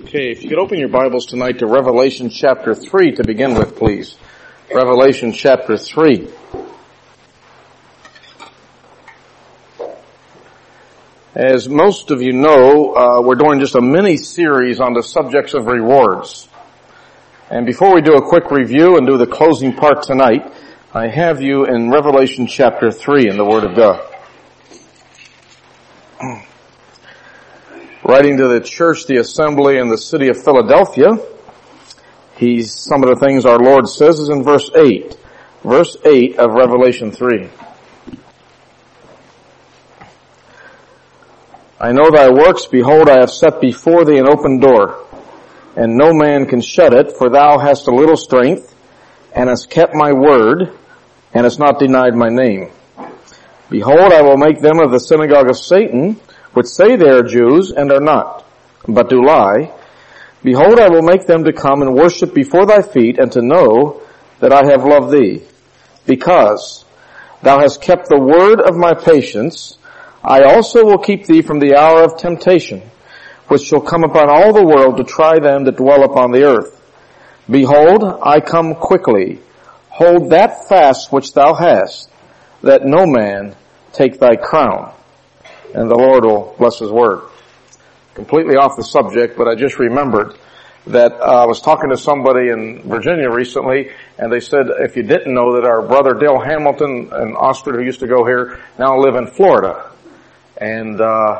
Okay, if you could open your Bibles tonight to Revelation chapter 3 to begin with, please. Revelation chapter 3. As most of you know, we're doing just a mini-series on the subjects of rewards. And before we do a quick review and do the closing part tonight, I have you in Revelation chapter 3 in the Word of God. Writing to the church, the assembly in the city of Philadelphia, some of the things our Lord says is in verse 8. Verse 8 of Revelation 3. I know thy works, behold, I have set before thee an open door, and no man can shut it, for thou hast a little strength, and hast kept my word, and hast not denied my name. Behold, I will make them of the synagogue of Satan, which say they are Jews, and are not, but do lie. Behold, I will make them to come and worship before thy feet, and to know that I have loved thee. Because thou hast kept the word of my patience, I also will keep thee from the hour of temptation, which shall come upon all the world to try them that dwell upon the earth. Behold, I come quickly. Hold that fast which thou hast, that no man take thy crown. And the Lord will bless His word. Completely off the subject, but I just remembered that I was talking to somebody in Virginia recently, and they said, if you didn't know, that our brother Dale Hamilton and Oxford, who used to go here, now live in Florida. And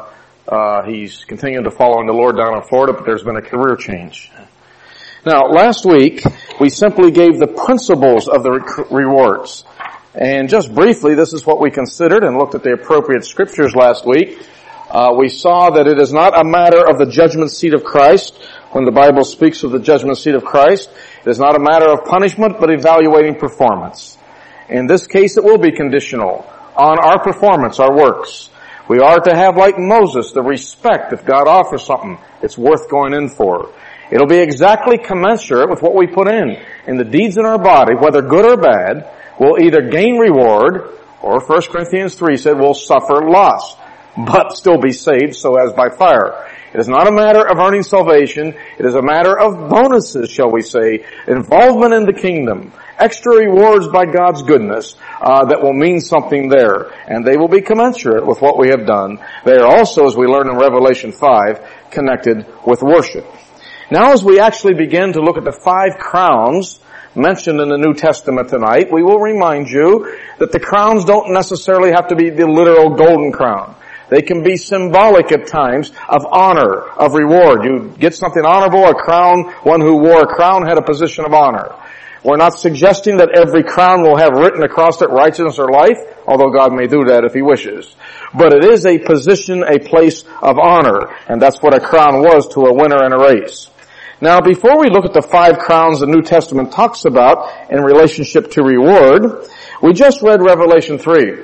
he's continuing to follow the Lord down in Florida, but there's been a career change. Now, last week, we simply gave the principles of the rewards. And just briefly, this is what we considered and looked at the appropriate scriptures last week. We saw that it is not a matter of the judgment seat of Christ. When the Bible speaks of the judgment seat of Christ, it is not a matter of punishment, but evaluating performance. In this case, it will be conditional on our performance, our works. We are to have, like Moses, the respect if God offers something, it's worth going in for. It'll be exactly commensurate with what we put in the deeds in our body, whether good or bad. We'll either gain reward, or 1 Corinthians 3 said we'll suffer loss, but still be saved so as by fire. It is not a matter of earning salvation. It is a matter of bonuses, shall we say, involvement in the kingdom, extra rewards by God's goodness that will mean something there, and they will be commensurate with what we have done. They are also, as we learn in Revelation 5, connected with worship. Now as we actually begin to look at the 5 crowns mentioned in the New Testament tonight, we will remind you that the crowns don't necessarily have to be the literal golden crown. They can be symbolic at times of honor, of reward. You get something honorable, a crown, one who wore a crown had a position of honor. We're not suggesting that every crown will have written across it righteousness or life, although God may do that if He wishes. But it is a position, a place of honor, and that's what a crown was to a winner in a race. Now, before we look at the 5 crowns the New Testament talks about in relationship to reward, we just read Revelation 3.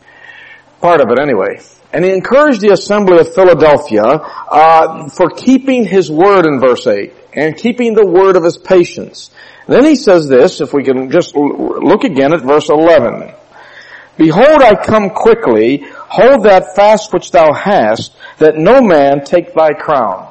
Part of it anyway. And he encouraged the assembly of Philadelphia for keeping his word in verse 8 and keeping the word of his patience. And then he says this, if we can just look again at verse 11. Behold, I come quickly, hold that fast which thou hast, that no man take thy crown.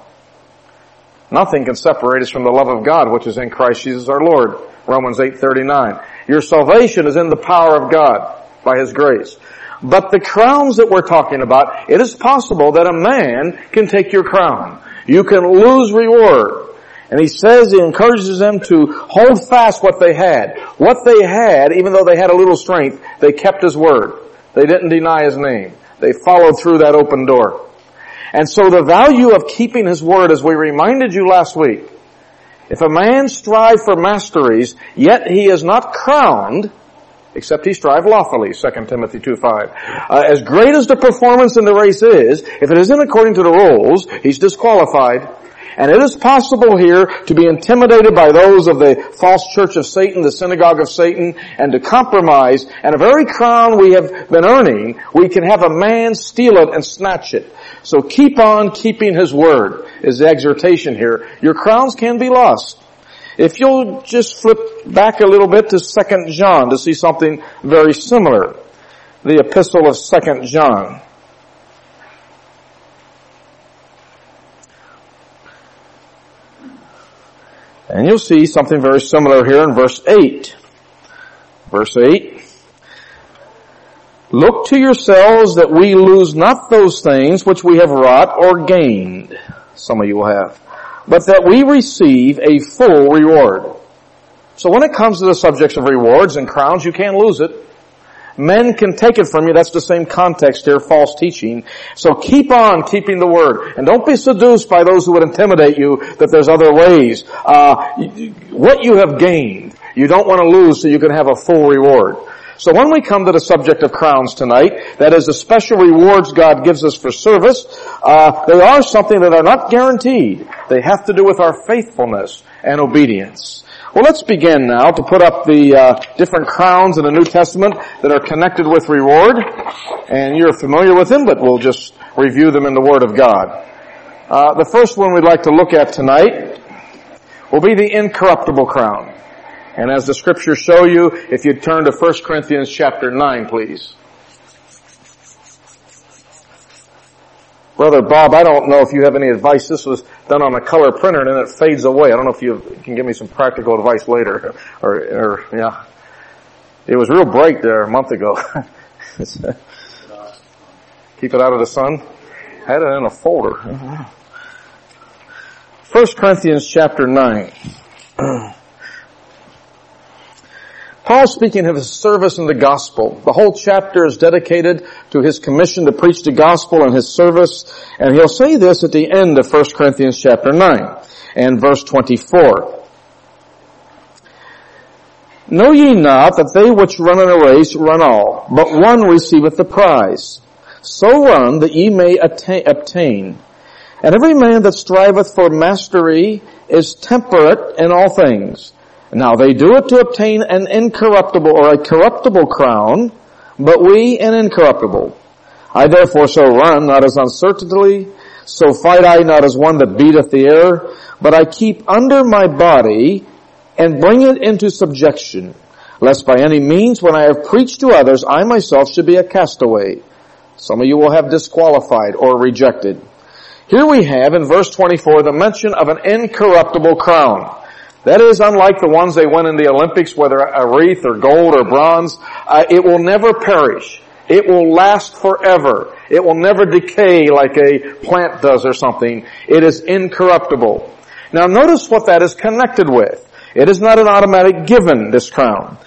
Nothing can separate us from the love of God, which is in Christ Jesus our Lord. Romans 8:39. Your salvation is in the power of God by His grace. But the crowns that we're talking about, it is possible that a man can take your crown. You can lose reward. And he says, he encourages them to hold fast what they had. What they had, even though they had a little strength, they kept His word. They didn't deny His name. They followed through that open door. And so the value of keeping His word, as we reminded you last week, if a man strive for masteries, yet he is not crowned, except he strive lawfully, 2 Timothy 2:5. As great as the performance in the race is, if it isn't according to the rules, he's disqualified. And it is possible here to be intimidated by those of the false church of Satan, the synagogue of Satan, and to compromise. And a very crown we have been earning, we can have a man steal it and snatch it. So keep on keeping His word is the exhortation here. Your crowns can be lost. If you'll just flip back a little bit to 2 John to see something very similar. The epistle of 2 John. And you'll see something very similar here in verse 8. Verse 8. Look to yourselves that we lose not those things which we have wrought or gained. Some of you will have. But that we receive a full reward. So when it comes to the subjects of rewards and crowns, you can't lose it. Men can take it from you. That's the same context here, false teaching. So keep on keeping the word. And don't be seduced by those who would intimidate you that there's other ways. What you have gained, you don't want to lose so you can have a full reward. So when we come to the subject of crowns tonight, that is the special rewards God gives us for service, they are something that are not guaranteed. They have to do with our faithfulness and obedience. Well, let's begin now to put up the different crowns in the New Testament that are connected with reward. And you're familiar with them, but we'll just review them in the Word of God. The first one we'd like to look at tonight will be the incorruptible crown. And as the Scriptures show you, if you'd turn to 1 Corinthians chapter 9, please. Brother Bob, I don't know if you have any advice. This was done on a color printer and then it fades away. I don't know if you can give me some practical advice later. Or yeah. It was real bright there a month ago. Keep it out of the sun. I had it in a folder. 1 Corinthians chapter 9. Paul speaking of his service in the gospel. The whole chapter is dedicated to his commission to preach the gospel and his service. And he'll say this at the end of 1 Corinthians chapter 9 and verse 24. Know ye not that they which run in a race run all, but one receiveth the prize? So run that ye may obtain. And every man that striveth for mastery is temperate in all things. Now they do it to obtain an incorruptible or a corruptible crown, but we an incorruptible. I therefore so run, not as uncertainly, so fight I not as one that beateth the air, but I keep under my body and bring it into subjection, lest by any means when I have preached to others, I myself should be a castaway. Some of you will have disqualified or rejected. Here we have in verse 24 the mention of an incorruptible crown. That is, unlike the ones they won in the Olympics, whether a wreath or gold or bronze, it will never perish. It will last forever. It will never decay like a plant does or something. It is incorruptible. Now notice what that is connected with. It is not an automatic given, this crown.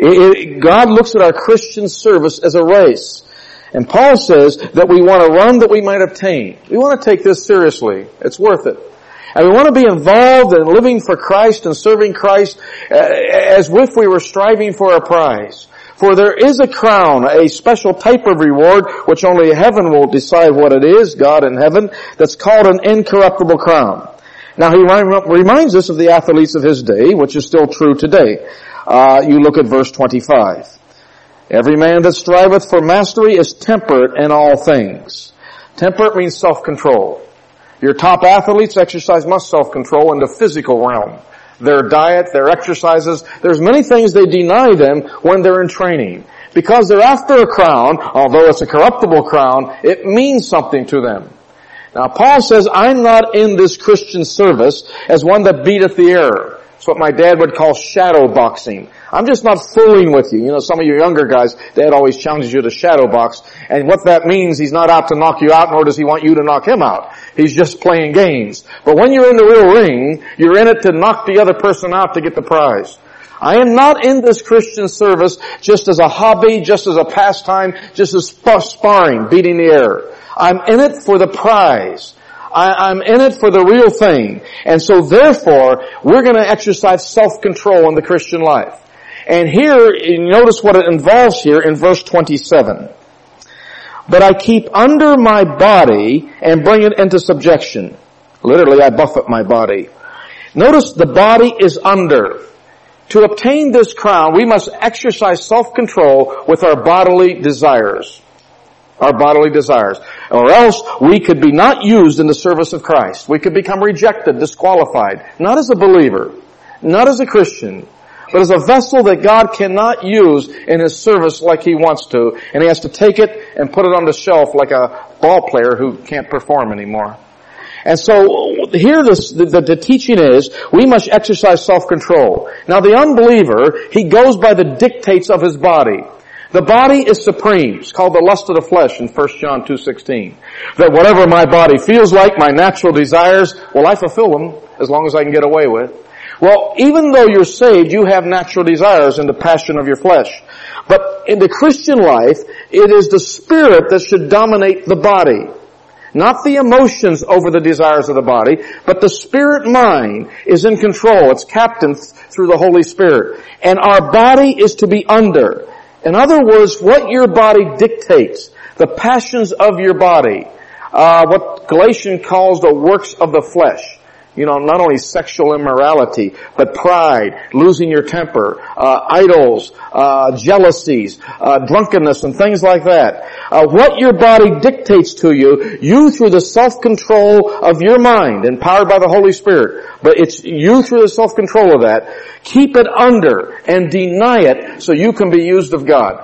God looks at our Christian service as a race. And Paul says that we want to run that we might obtain. We want to take this seriously. It's worth it. And we want to be involved in living for Christ and serving Christ as if we were striving for a prize. For there is a crown, a special type of reward, which only heaven will decide what it is, God in heaven, that's called an incorruptible crown. Now he reminds us of the athletes of his day, which is still true today. You look at verse 25. Every man that striveth for mastery is temperate in all things. Temperate means self-control. Your top athletes exercise much self-control in the physical realm. Their diet, their exercises, there's many things they deny them when they're in training. Because they're after a crown, although it's a corruptible crown, it means something to them. Now Paul says, I'm not in this Christian service as one that beateth the air. It's what my dad would call shadow boxing. I'm just not fooling with you. You know, some of you younger guys, Dad always challenges you to shadow box. And what that means, he's not out to knock you out, nor does he want you to knock him out. He's just playing games. But when you're in the real ring, you're in it to knock the other person out to get the prize. I am not in this Christian service just as a hobby, just as a pastime, just as sparring, beating the air. I'm in it for the prize. I'm in it for the real thing. And so therefore, we're going to exercise self-control in the Christian life. And here, you notice what it involves here in verse 27. But I keep under my body and bring it into subjection. Literally, I buffet my body. Notice the body is under. To obtain this crown, we must exercise self-control with our bodily desires. Our bodily desires. Or else we could be not used in the service of Christ. We could become rejected, disqualified. Not as a believer, not as a Christian, but as a vessel that God cannot use in His service like He wants to. And He has to take it and put it on the shelf like a ball player who can't perform anymore. And so here the teaching is we must exercise self-control. Now the unbeliever, he goes by the dictates of his body. The body is supreme. It's called the lust of the flesh in 1 John 2:16. That whatever my body feels like, my natural desires, well, I fulfill them as long as I can get away with. Well, even though you're saved, you have natural desires in the passion of your flesh. But in the Christian life, it is the Spirit that should dominate the body. Not the emotions over the desires of the body, but the Spirit mind is in control. It's captained through the Holy Spirit. And our body is to be under. In other words, what your body dictates, the passions of your body, what Galatians calls the works of the flesh. You know, not only sexual immorality, but pride, losing your temper, idols, jealousies, drunkenness, and things like that. What your body dictates to you, you through the self-control of your mind, empowered by the Holy Spirit, but it's you through the self-control of that, keep it under and deny it so you can be used of God.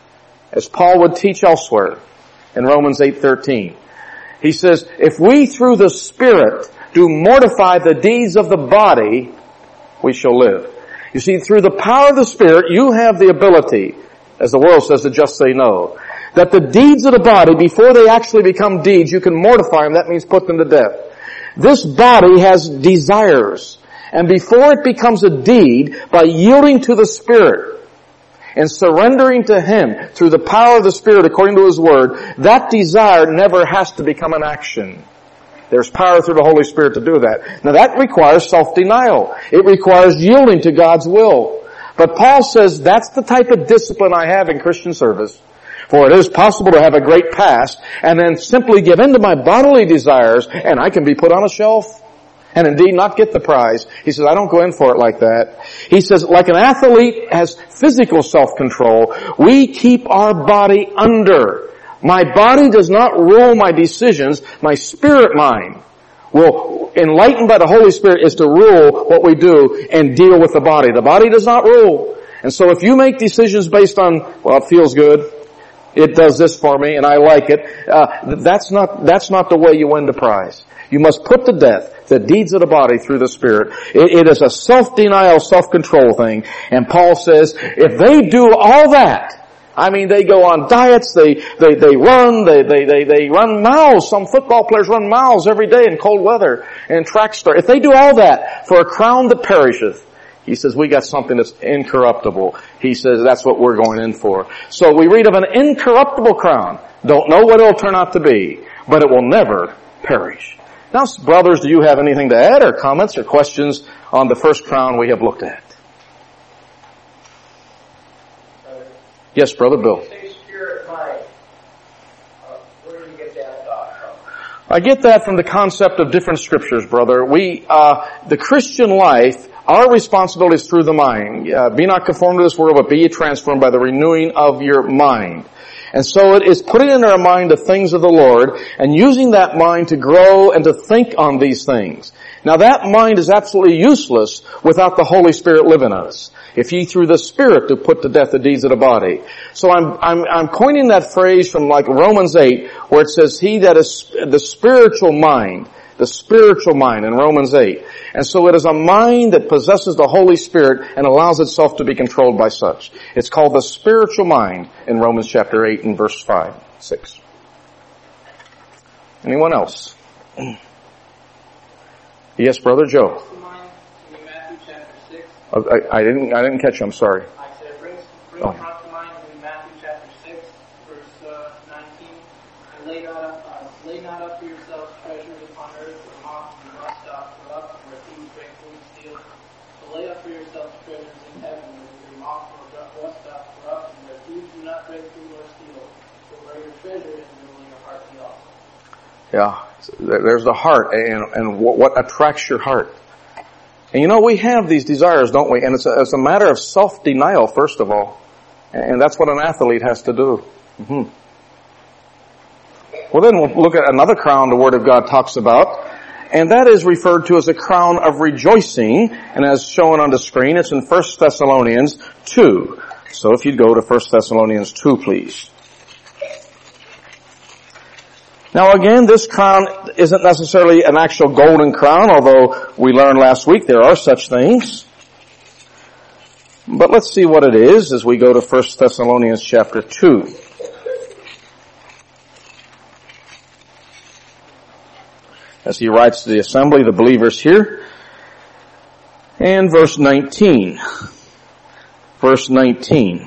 As Paul would teach elsewhere in Romans 8:13. He says, if we through the Spirit do mortify the deeds of the body, we shall live. You see, through the power of the Spirit, you have the ability, as the world says, to just say no. That the deeds of the body, before they actually become deeds, you can mortify them. That means put them to death. This body has desires. And before it becomes a deed, by yielding to the Spirit and surrendering to Him through the power of the Spirit according to His Word, that desire never has to become an action. There's power through the Holy Spirit to do that. Now that requires self-denial. It requires yielding to God's will. But Paul says that's the type of discipline I have in Christian service. For it is possible to have a great past and then simply give in to my bodily desires and I can be put on a shelf and indeed not get the prize. He says, I don't go in for it like that. He says, like an athlete has physical self-control, we keep our body under. My body does not rule my decisions. My spirit mind will, enlightened by the Holy Spirit, is to rule what we do and deal with the body. The body does not rule. And so if you make decisions based on, well, it feels good, it does this for me, and I like it, that's not the way you win the prize. You must put to death the deeds of the body through the Spirit. It is a self-denial, self-control thing. And Paul says, if they do all that, I mean, they go on diets, they run miles. Some football players run miles every day in cold weather and track star. If they do all that for a crown that perisheth, he says, we got something that's incorruptible. He says, that's what we're going in for. So we read of an incorruptible crown. Don't know what it'll turn out to be, but it will never perish. Now, brothers, do you have anything to add or comments or questions on the first crown we have looked at? Yes, Brother Bill. Spirit mind. Where do you get that thought from? I get that from the concept of different scriptures, brother. The Christian life, our responsibility is through the mind. Be not conformed to this world, but be ye transformed by the renewing of your mind. And so it is putting in our mind the things of the Lord and using that mind to grow and to think on these things. Now that mind is absolutely useless without the Holy Spirit living in us. If ye through the Spirit do put to death the deeds of the body. So I'm coining that phrase from like Romans 8 where it says he that is the spiritual mind in Romans 8. And so it is a mind that possesses the Holy Spirit and allows itself to be controlled by such. It's called the spiritual mind in Romans chapter 8 and verse 5, 6. Anyone else? Yes, Brother Joe. Matthew chapter 6. I didn't catch you, I'm sorry. I said, bring heart to mind in Matthew chapter 6, verse 19. And lay not up for yourselves treasures upon earth where moth and rust doth corrupt, and where thieves break through and steal. But lay up for yourselves treasures in heaven where moth and rust doth corrupt, and where thieves do not break through nor steal. For where your treasure is, there will your heart be also. Yeah, there's the heart and what attracts your heart. And you know, we have these desires, don't we? And it's a matter of self-denial, first of all. And that's what an athlete has to do. Mm-hmm. Well, then we'll look at another crown the Word of God talks about. And that is referred to as a crown of rejoicing. And as shown on the screen, it's in 1 Thessalonians 2. So if you'd go to 1 Thessalonians 2, please. Now again, this crown isn't necessarily an actual golden crown, although we learned last week there are such things. But let's see what it is as we go to 1 Thessalonians chapter 2. As he writes to the assembly, the believers here. And verse 19. Verse 19.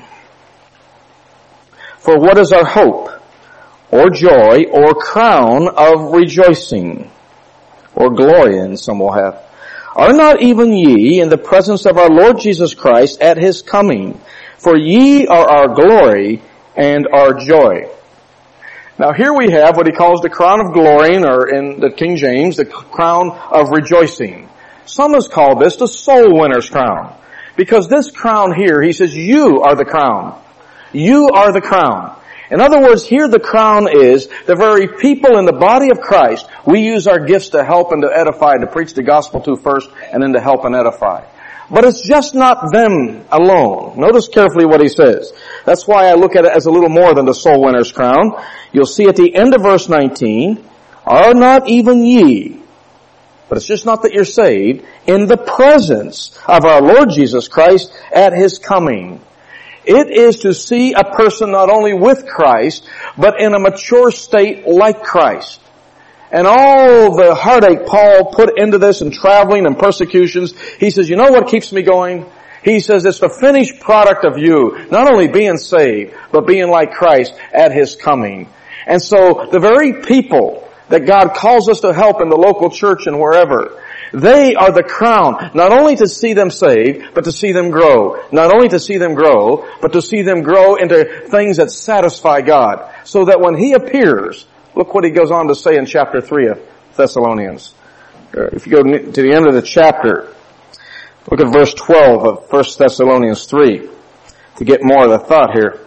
For what is our hope, or joy, or crown of rejoicing, or glory in, some will have? Are not even ye in the presence of our Lord Jesus Christ at his coming? For ye are our glory and our joy. Now here we have what he calls the crown of glory, or in the King James, the crown of rejoicing. Some has called this the soul winner's crown. Because this crown here, he says, you are the crown. You are the crown. In other words, here the crown is the very people in the body of Christ. We use our gifts to help and to edify, to preach the gospel to first, and then to help and edify. But it's just not them alone. Notice carefully what he says. That's why I look at it as a little more than the soul winner's crown. You'll see at the end of verse 19, are not even ye, but it's just not that you're saved, in the presence of our Lord Jesus Christ at his coming. It is to see a person not only with Christ, but in a mature state like Christ. And all the heartache Paul put into this and traveling and persecutions, he says, you know what keeps me going? He says it's the finished product of you, not only being saved, but being like Christ at his coming. And so the very people that God calls us to help in the local church and wherever, they are the crown, not only to see them saved, but to see them grow. Not only to see them grow, but to see them grow into things that satisfy God. So that when he appears, look what he goes on to say in chapter 3 of Thessalonians. If you go to the end of the chapter, look at verse 12 of 1 Thessalonians 3 to get more of the thought here.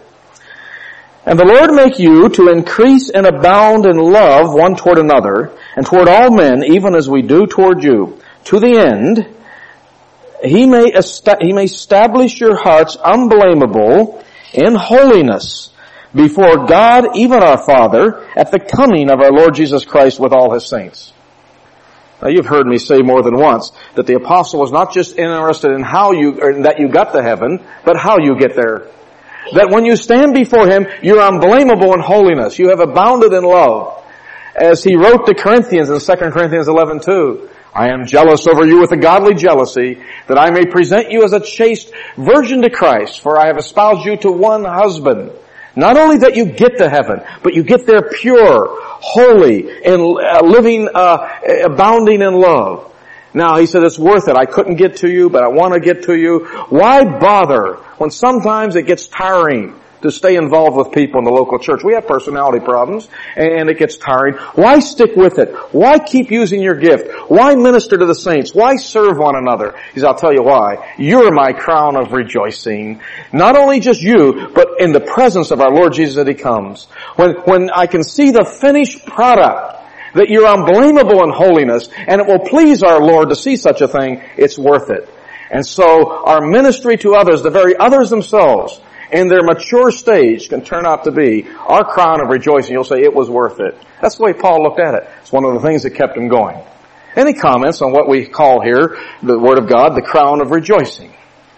And the Lord make you to increase and abound in love one toward another, and toward all men, even as we do toward you, to the end he may establish your hearts unblameable in holiness before God, even our Father, at the coming of our Lord Jesus Christ with all his saints. Now you've heard me say more than once that the apostle was not just interested in that you got to heaven, but how you get there. That when you stand before him, you're unblameable in holiness. You have abounded in love. As he wrote to Corinthians in 2 Corinthians 11:2, I am jealous over you with a godly jealousy, that I may present you as a chaste virgin to Christ, for I have espoused you to one husband. Not only that you get to heaven, but you get there pure, holy, and living, abounding in love. Now, he said, it's worth it. I couldn't get to you, but I want to get to you. Why bother when sometimes it gets tiring to stay involved with people in the local church? We have personality problems, and it gets tiring. Why stick with it? Why keep using your gift? Why minister to the saints? Why serve one another? He said, I'll tell you why. You're my crown of rejoicing. Not only just you, but in the presence of our Lord Jesus that he comes. When I can see the finished product, that you're unblameable in holiness, and it will please our Lord to see such a thing, it's worth it. And so our ministry to others, the very others themselves, in their mature stage, can turn out to be our crown of rejoicing. You'll say it was worth it. That's the way Paul looked at it. It's one of the things that kept him going. Any comments on what we call here, the Word of God, the crown of rejoicing?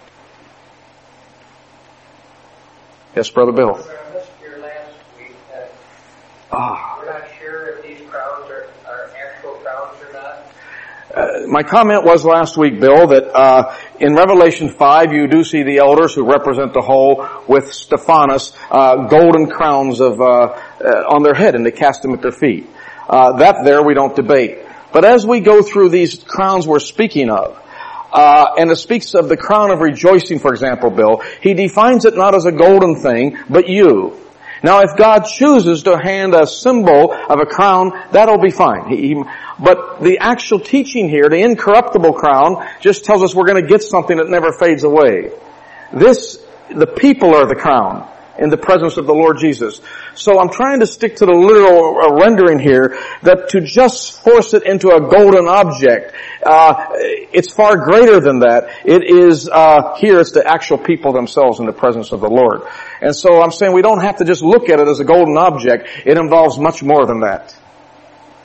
Yes, Brother Bill. I missed your last week. We're not sure if these crowns are actual crowns or not. My comment was last week, Bill, that in Revelation 5 you do see the elders who represent the whole with Stephanos, golden crowns on their head, and they cast them at their feet. That there we don't debate. But as we go through these crowns we're speaking of, and it speaks of the crown of rejoicing, for example, Bill, he defines it not as a golden thing, but you. Now, if God chooses to hand a symbol of a crown, that'll be fine. But the actual teaching here, the incorruptible crown, just tells us we're going to get something that never fades away. The people are the crown in the presence of the Lord Jesus. So I'm trying to stick to the literal rendering here, that to just force it into a golden object, it's far greater than that. It is, here it's the actual people themselves in the presence of the Lord. And so I'm saying we don't have to just look at it as a golden object. It involves much more than that.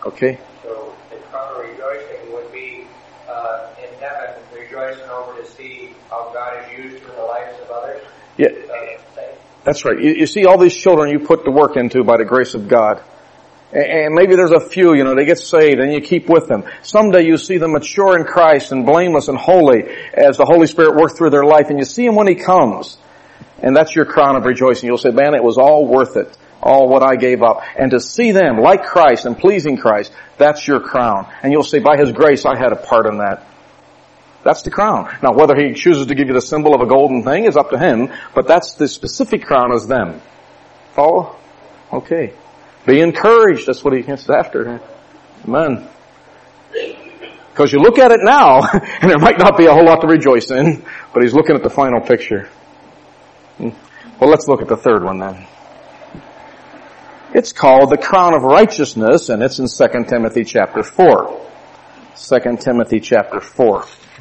Okay? So the crown of rejoicing would be in heaven, rejoicing over to see how God is used in the lives of others. Yeah. That's right. You see all these children you put to work into by the grace of God. And maybe there's a few, they get saved and you keep with them. Someday you see them mature in Christ and blameless and holy as the Holy Spirit works through their life, and you see Him when He comes. And that's your crown of rejoicing. You'll say, man, it was all worth it. All what I gave up. And to see them like Christ and pleasing Christ, that's your crown. And you'll say, by His grace, I had a part in that. That's the crown. Now, whether He chooses to give you the symbol of a golden thing is up to Him, but that's the specific crown is them. Follow? Okay. Be encouraged. That's what He gets after. Amen. Because you look at it now, and there might not be a whole lot to rejoice in, but He's looking at the final picture. Well, let's look at the third one then. It's called the crown of righteousness, and it's in 2 Timothy chapter 4. 2 Timothy chapter 4.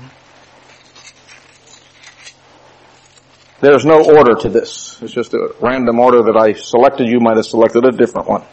There's no order to this. It's just a random order that I selected. You might have selected a different one.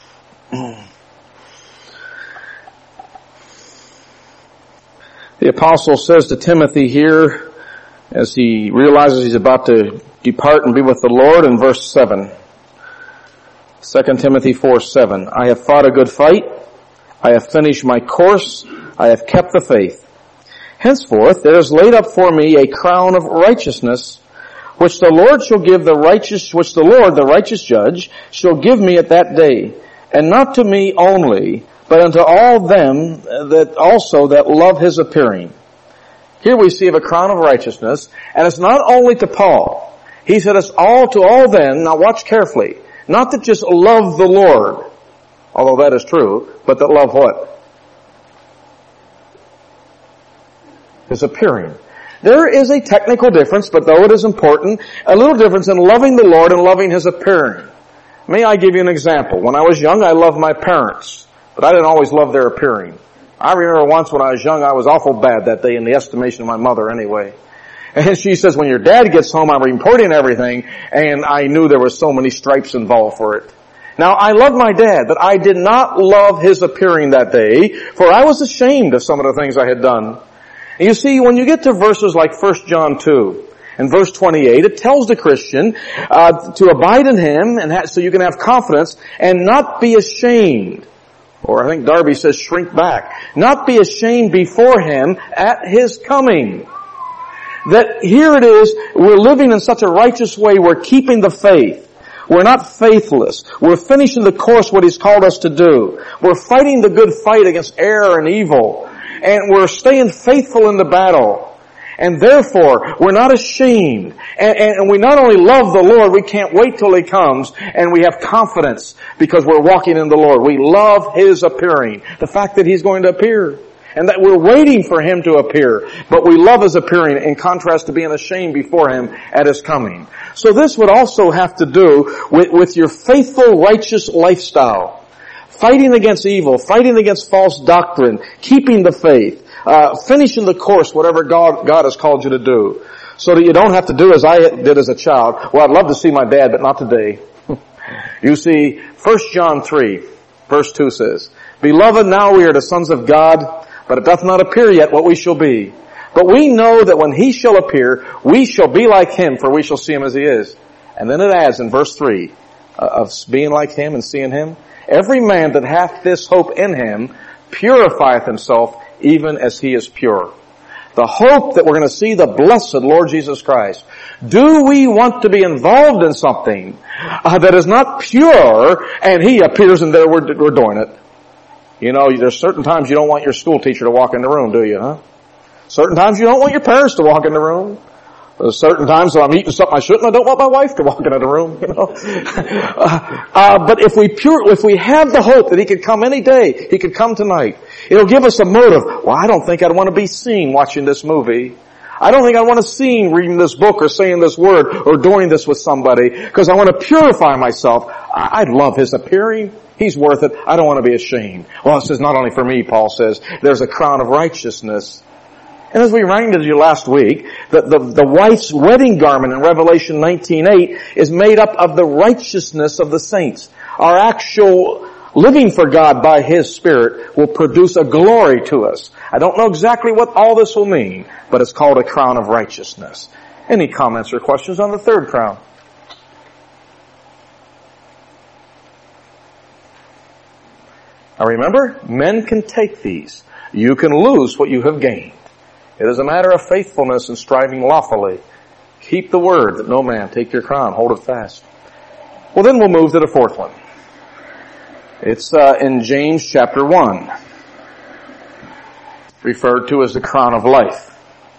The apostle says to Timothy here, as he realizes he's about to depart and be with the Lord, in verse 7. 2 Timothy 4:7. I have fought a good fight. I have finished my course. I have kept the faith. Henceforth there is laid up for me a crown of righteousness, which the Lord shall give the righteous judge, shall give me at that day, and not to me only, but unto all them that love His appearing. Here we see of a crown of righteousness, and it's not only to Paul. He said it's all to all them, now watch carefully, not that just love the Lord, although that is true, but that love what? His appearing. There is a technical difference, but though it is important, a little difference in loving the Lord and loving His appearing. May I give you an example? When I was young, I loved my parents, but I didn't always love their appearing. I remember once when I was young, I was awful bad that day in the estimation of my mother anyway. And she says, when your dad gets home, I'm reporting everything, and I knew there were so many stripes involved for it. Now, I loved my dad, but I did not love his appearing that day, for I was ashamed of some of the things I had done. And you see, when you get to verses like 1 John 2, and verse 28, it tells the Christian to abide in Him, and so you can have confidence, and not be ashamed. Or I think Darby says shrink back. Not be ashamed before Him at His coming. That here it is, we're living in such a righteous way, we're keeping the faith. We're not faithless. We're finishing the course what He's called us to do. We're fighting the good fight against error and evil. And we're staying faithful in the battle. And therefore, we're not ashamed. And we not only love the Lord, we can't wait till He comes, and we have confidence because we're walking in the Lord. We love His appearing. The fact that He's going to appear. And that we're waiting for Him to appear. But we love His appearing in contrast to being ashamed before Him at His coming. So this would also have to do with your faithful, righteous lifestyle. Fighting against evil, fighting against false doctrine, keeping the faith, finishing the course, whatever God has called you to do. So that you don't have to do as I did as a child. Well, I'd love to see my dad, but not today. You see, 1 John 3, verse 2 says, Beloved, now we are the sons of God, but it doth not appear yet what we shall be. But we know that when He shall appear, we shall be like Him, for we shall see Him as He is. And then it adds in verse 3, of being like Him and seeing Him, every man that hath this hope in Him purifieth himself even as He is pure. The hope that we're going to see the blessed Lord Jesus Christ. Do we want to be involved in something that is not pure and He appears and there we're doing it? You know, there's certain times you don't want your school teacher to walk in the room, do you, huh? Certain times you don't want your parents to walk in the room. There's certain times that I'm eating something I shouldn't, I don't want my wife to walk into the room, you know. But if we have the hope that He could come any day, He could come tonight, it'll give us a motive. Well, I don't think I'd want to be seen watching this movie. I don't think I want to see reading this book or saying this word or doing this with somebody because I want to purify myself. I love His appearing. He's worth it. I don't want to be ashamed. Well, it says not only for me, Paul says, there's a crown of righteousness. And as we reminded you last week, the wife's wedding garment in Revelation 19:8 is made up of the righteousness of the saints. Our actual living for God by His Spirit will produce a glory to us. I don't know exactly what all this will mean, but it's called a crown of righteousness. Any comments or questions on the third crown? Now remember, men can take these. You can lose what you have gained. It is a matter of faithfulness and striving lawfully. Keep the word that no man take your crown. Hold it fast. Well, then we'll move to the fourth one. It's in James chapter 1, referred to as the crown of life.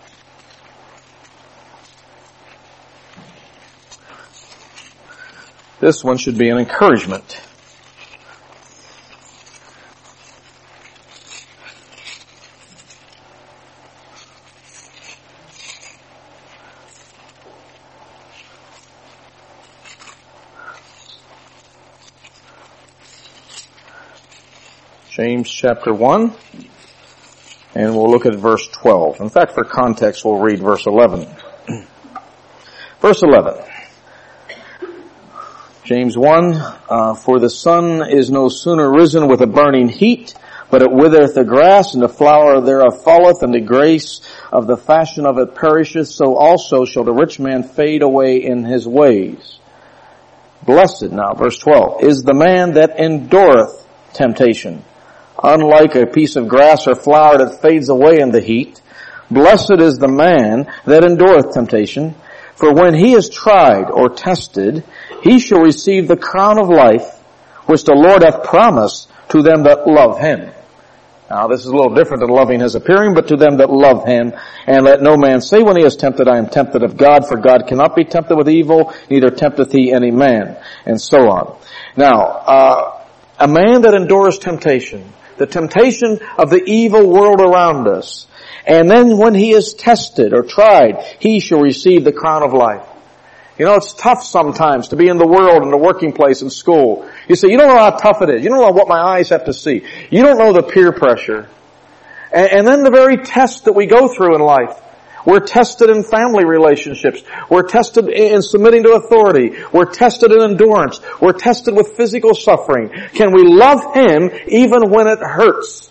This one should be an encouragement. James chapter 1, and we'll look at verse 12. In fact, for context, we'll read verse 11. Verse 11. James 1, for the sun is no sooner risen with a burning heat, but it withereth the grass, and the flower thereof falleth, and the grace of the fashion of it perisheth, so also shall the rich man fade away in his ways. Blessed, now verse 12, is the man that endureth temptation. Unlike a piece of grass or flower that fades away in the heat, blessed is the man that endureth temptation, for when he is tried or tested, he shall receive the crown of life, which the Lord hath promised to them that love him. Now this is a little different than loving his appearing, but to them that love him. And let no man say when he is tempted, I am tempted of God, for God cannot be tempted with evil, neither tempteth he any man. And so on. Now, a man that endures temptation, the temptation of the evil world around us, and then when he is tested or tried, he shall receive the crown of life. You know, it's tough sometimes to be in the world, in the working place, in school. You say, you don't know how tough it is. You don't know what my eyes have to see. You don't know the peer pressure. And then the very test that we go through in life. We're tested in family relationships. We're tested in submitting to authority. We're tested in endurance. We're tested with physical suffering. Can we love Him even when it hurts?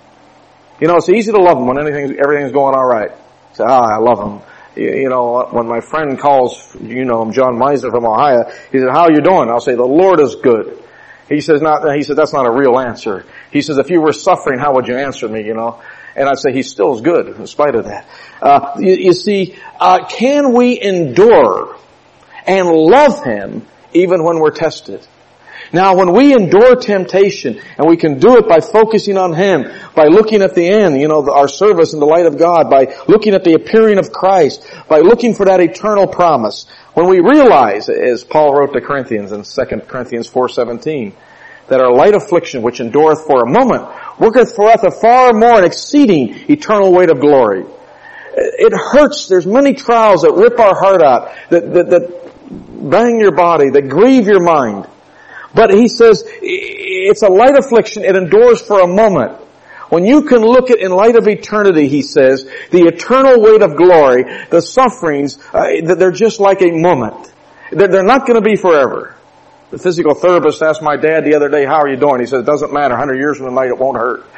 You know, it's easy to love Him when everything's going all right. Say, I love Him. You know, when my friend calls, you know him, John Meisner from Ohio, he said, how are you doing? I'll say, the Lord is good. He says, that's not a real answer. He says, if you were suffering, how would you answer me, you know? And I'd say, he still is good in spite of that. You see, can we endure and love Him even when we're tested? Now, when we endure temptation, and we can do it by focusing on Him, by looking at the end, you know, our service in the light of God, by looking at the appearing of Christ, by looking for that eternal promise, when we realize, as Paul wrote to Corinthians in 2 Corinthians 4:17, that our light affliction, which endureth for a moment, worketh for us a far more and exceeding eternal weight of glory. It hurts. There's many trials that rip our heart out, that bang your body, that grieve your mind. But he says, it's a light affliction, it endures for a moment. When you can look at in light of eternity, he says, the eternal weight of glory, the sufferings, they're just like a moment. They're not going to be forever. The physical therapist asked my dad the other day, how are you doing? He said, it doesn't matter, 100 years from tonight it won't hurt.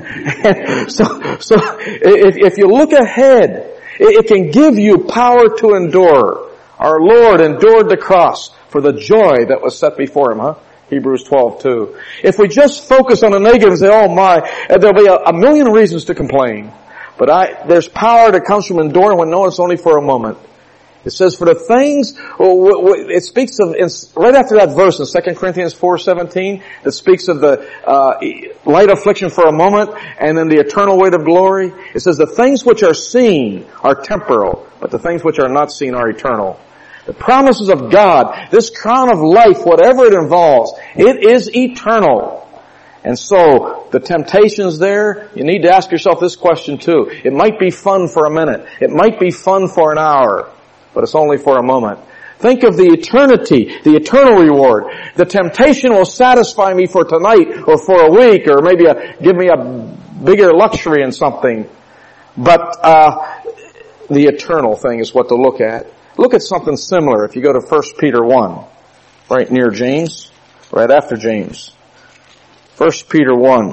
so if you look ahead, it can give you power to endure. Our Lord endured the cross for the joy that was set before Him, Hebrews 12:2. If we just focus on the negative and say, oh my, there'll be a million reasons to complain. But there's power that comes from enduring when no, it's only for a moment. It says, for the things, it speaks of, right after that verse in 2 Corinthians 4:17, that speaks of the light affliction for a moment, and then the eternal weight of glory. It says, the things which are seen are temporal, but the things which are not seen are eternal. The promises of God, this crown of life, whatever it involves, it is eternal. And so, the temptations there, you need to ask yourself this question too. It might be fun for a minute. It might be fun for an hour. But it's only for a moment. Think of the eternity, the eternal reward. The temptation will satisfy me for tonight or for a week or maybe give me a bigger luxury in something. But the eternal thing is what to look at. Look at something similar if you go to 1 Peter 1, right near James, right after James. 1 Peter 1.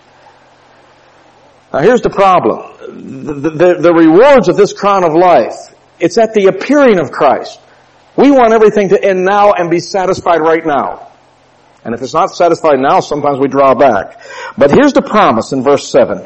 Now here's the problem. The rewards of this crown of life, it's at the appearing of Christ. We want everything to end now and be satisfied right now. And if it's not satisfied now, sometimes we draw back. But here's the promise in verse 7.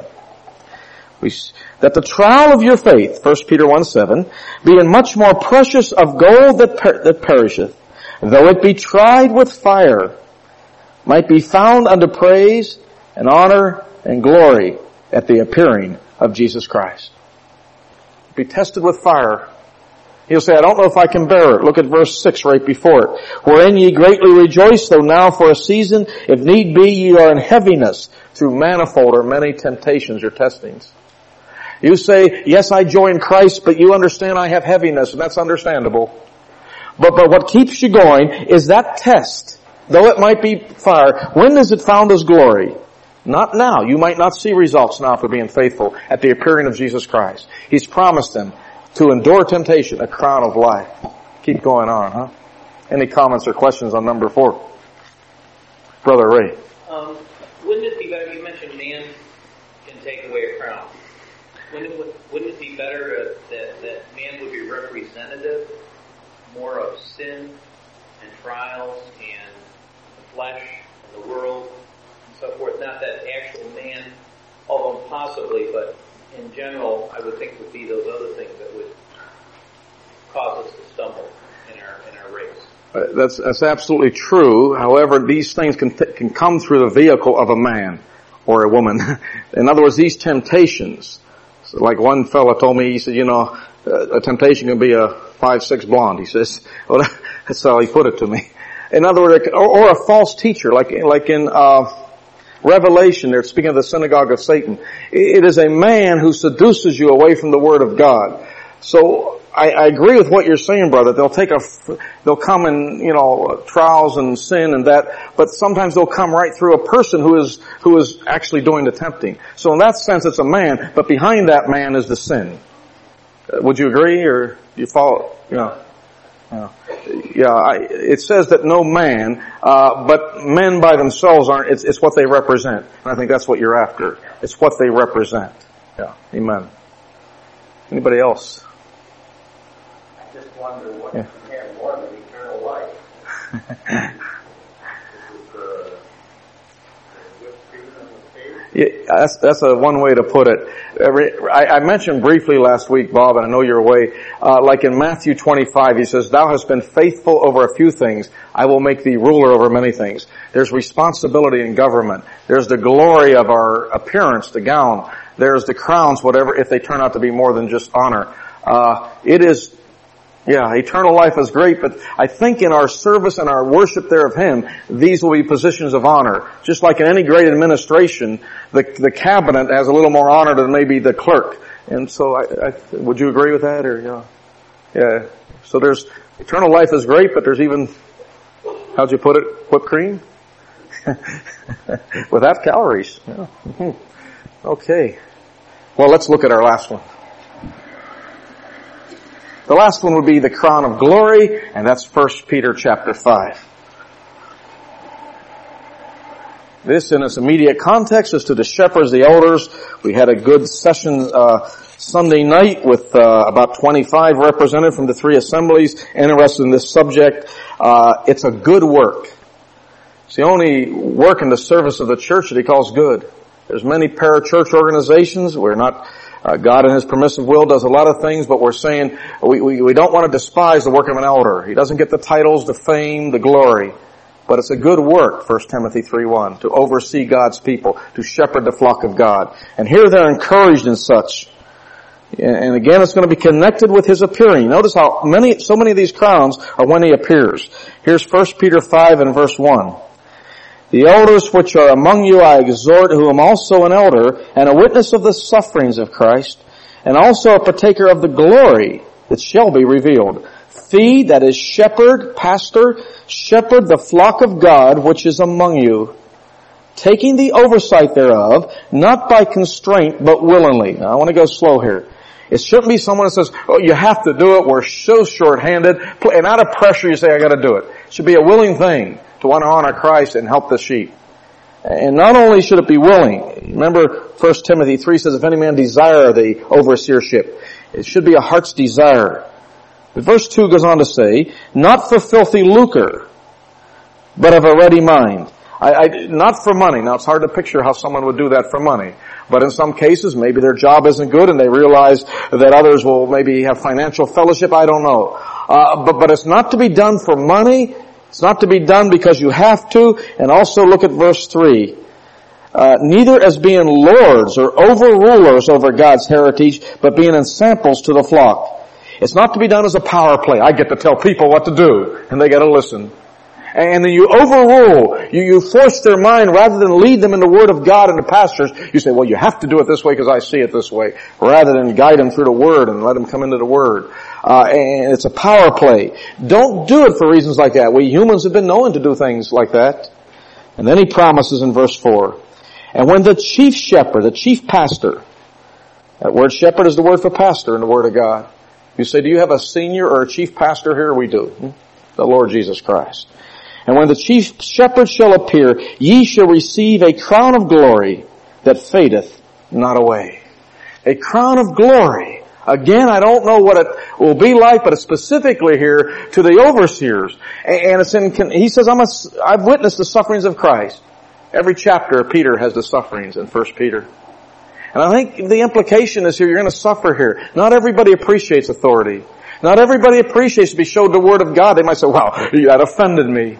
That the trial of your faith, 1 Peter 1:7, being much more precious of gold that perisheth, though it be tried with fire, might be found unto praise and honor and glory at the appearing of Jesus Christ. Be tested with fire. He'll say, I don't know if I can bear it. Look at verse 6 right before it. Wherein ye greatly rejoice, though now for a season, if need be, ye are in heaviness through manifold or many temptations or testings. You say, yes, I join Christ, but you understand I have heaviness, and that's understandable. But what keeps you going is that test, though it might be fire. When is it found as glory? Not now. You might not see results now for being faithful at the appearing of Jesus Christ. He's promised them to endure temptation, a crown of life. Keep going on, huh? Any comments or questions on number 4? Brother Ray. Wouldn't it be better, you mentioned man can take away a crown. Wouldn't it be better that man would be representative more of sin and trials and the flesh and the world and so forth? Not that actual man, although possibly, but in general, I would think would be those other things that would cause us to stumble in our race. That's absolutely true. However, these things can come through the vehicle of a man or a woman. In other words, these temptations. So like one fellow told me, he said, a temptation can be a 5'6" blonde. He says, well, that's how he put it to me. In other words, or a false teacher, like in Revelation, they're speaking of the synagogue of Satan. It is a man who seduces you away from the Word of God. So I agree with what you're saying, brother. They'll come in, trials and sin and that, but sometimes they'll come right through a person who is actually doing the tempting. So in that sense, it's a man, but behind that man is the sin. Would you agree, or do you follow? It says that no man, but men by themselves aren't. It's what they represent, and I think that's what you're after. It's what they represent. Yeah, amen. Anybody else? I just wonder what you have more than eternal life. Yeah, that's a one way to put it. I mentioned briefly last week, Bob, and I know you're away, like in Matthew 25, he says, thou hast been faithful over a few things, I will make thee ruler over many things. There's responsibility in government. There's the glory of our appearance, the gown. There's the crowns, whatever, if they turn out to be more than just honor. Eternal life is great, but I think in our service and our worship there of Him, these will be positions of honor. Just like in any great administration, the cabinet has a little more honor than maybe the clerk. And so would you agree with that? Or, yeah. So there's, eternal life is great, but there's even, how'd you put it? Whipped cream? Without calories. Yeah. Mm-hmm. Okay. Well, let's look at our last one. The last one would be the crown of glory, and that's 1 Peter chapter 5. This, in its immediate context, is to the shepherds, the elders. We had a good session Sunday night with about 25 represented from the 3 assemblies interested in this subject. It's a good work. It's the only work in the service of the church that He calls good. There's many parachurch organizations. We're not... God in His permissive will does a lot of things, but we're saying we don't want to despise the work of an elder. He doesn't get the titles, the fame, the glory. But it's a good work, 1 Timothy 3:1, to oversee God's people, to shepherd the flock of God. And here they're encouraged in such. And again, it's going to be connected with His appearing. Notice how so many of these crowns are when He appears. Here's 1 Peter 5 and verse 1. The elders which are among you I exhort, who am also an elder, and a witness of the sufferings of Christ, and also a partaker of the glory that shall be revealed. Feed, that is shepherd, pastor, shepherd the flock of God which is among you, taking the oversight thereof, not by constraint, but willingly. Now I want to go slow here. It shouldn't be someone that says, oh, you have to do it, we're so short-handed, and out of pressure you say, I gotta do it. It should be a willing thing to want to honor Christ and help the sheep. And not only should it be willing. Remember 1 Timothy 3 says, if any man desire the overseership, it should be a heart's desire. But verse 2 goes on to say, not for filthy lucre, but of a ready mind. Not for money. Now it's hard to picture how someone would do that for money. But in some cases, maybe their job isn't good and they realize that others will maybe have financial fellowship. I don't know. But it's not to be done for money. It's not to be done because you have to. And also look at verse 3. Neither as being lords or overrulers over God's heritage, but being ensamples to the flock. It's not to be done as a power play. I get to tell people what to do, and they got to listen. And then you overrule. You force their mind rather than lead them in the Word of God and the pastors. You say, well, you have to do it this way because I see it this way. Rather than guide them through the Word and let them come into the Word. And it's a power play. Don't do it for reasons like that. We humans have been known to do things like that. And then he promises in verse 4. And when the chief shepherd, the chief pastor, that word shepherd is the word for pastor in the Word of God. You say, do you have a senior or a chief pastor here? We do. The Lord Jesus Christ. And when the chief shepherd shall appear, ye shall receive a crown of glory that fadeth not away. A crown of glory. Again, I don't know what it will be like, but it's specifically here to the overseers. And it's he says, I've witnessed the sufferings of Christ. Every chapter of Peter has the sufferings in 1 Peter. And I think the implication is here, you're going to suffer here. Not everybody appreciates authority. Not everybody appreciates to be showed the Word of God. They might say, wow, that offended me.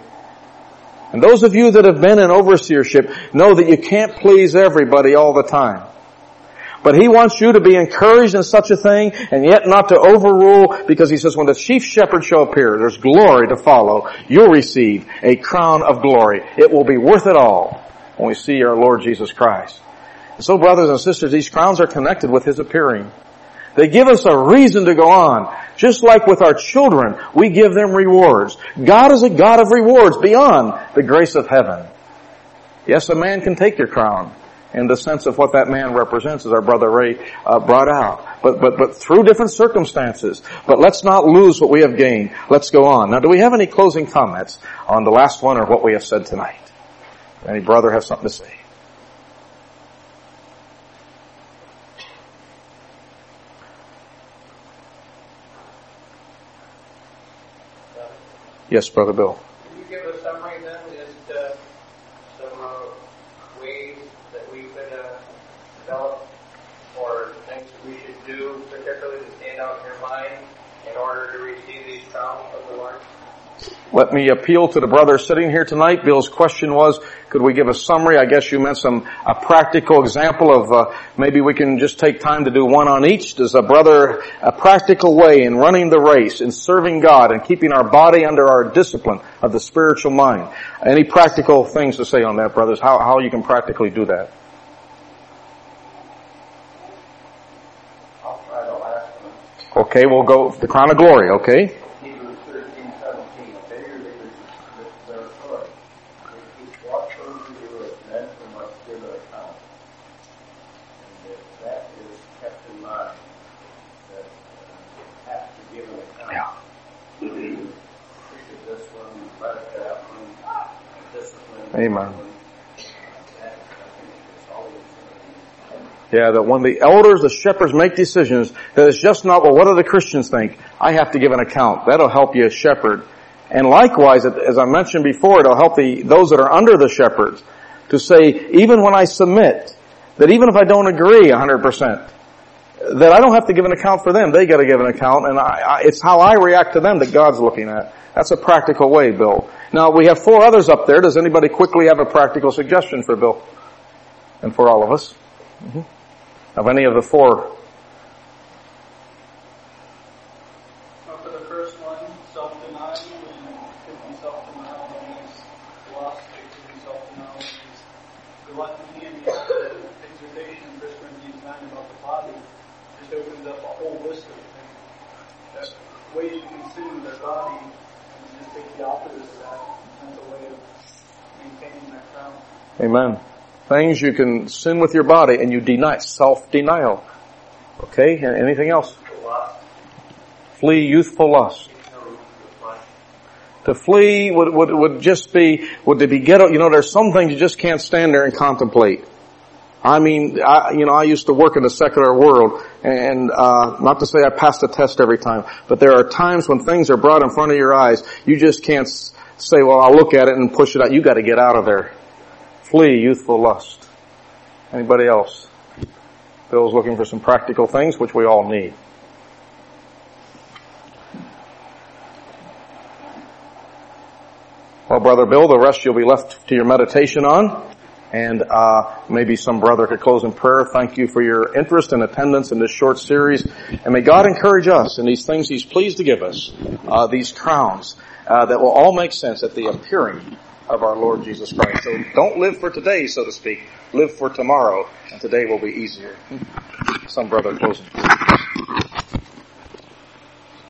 And those of you that have been in overseership know that you can't please everybody all the time. But he wants you to be encouraged in such a thing and yet not to overrule, because he says when the chief shepherd shall appear, there's glory to follow. You'll receive a crown of glory. It will be worth it all when we see our Lord Jesus Christ. And so, brothers and sisters, these crowns are connected with his appearing. They give us a reason to go on. Just like with our children, we give them rewards. God is a God of rewards beyond the grace of heaven. Yes, a man can take your crown in the sense of what that man represents, as our brother Ray brought out. But through different circumstances. But let's not lose what we have gained. Let's go on. Now, do we have any closing comments on the last one or what we have said tonight? Any brother have something to say? Yes, Brother Bill. Can you give a summary then as to some ways that we could develop or things that we should do, particularly to stand out in your mind in order to receive these crowns of the Lord? Let me appeal to the brother sitting here tonight. Bill's question was, could we give a summary? I guess you meant a practical example of maybe we can just take time to do one on each. Does a brother a practical way in running the race, in serving God, and keeping our body under our discipline of the spiritual mind? Any practical things to say on that, brothers? How you can practically do that? I'll try the last one. Okay, we'll go the crown of glory, okay? Amen. Yeah, that when the elders, the shepherds make decisions, that it's just not, well, what do the Christians think? I have to give an account. That'll help you as shepherd. And likewise, as I mentioned before, it'll help those that are under the shepherds to say, even when I submit, that even if I don't agree 100%, that I don't have to give an account for them. They got to give an account, and it's how I react to them that God's looking at. That's a practical way, Bill. Now, we have 4 others up there. Does anybody quickly have a practical suggestion for Bill and for all of us? Mm-hmm. Of any of the 4? For the first one, self-denial, and could be self-denial means lust, it could be self-denial means gluttony, and the exhortation in 1 Corinthians 9 about the body just opens up a whole list of things. Ways you can sin with their body, and just take the opposite of that. That's a way of maintaining that crown. Amen. Things you can sin with your body and you deny, self-denial. Okay, anything else? Flee youthful lust. To flee would just be, would to be ghetto. You know, there's some things you just can't stand there and contemplate. I mean, I used to work in the secular world, and not to say I passed the test every time, but there are times when things are brought in front of your eyes, you just can't say, well, I'll look at it and push it out. You got to get out of there. Flee youthful lust. Anybody else? Bill's looking for some practical things, which we all need. Well, Brother Bill, the rest you'll be left to your meditation on. And maybe some brother could close in prayer. Thank you for your interest and attendance in this short series. And may God encourage us in these things He's pleased to give us, these crowns that will all make sense at the appearing of our Lord Jesus Christ. So don't live for today, so to speak. Live for tomorrow, and today will be easier. Some brother closing.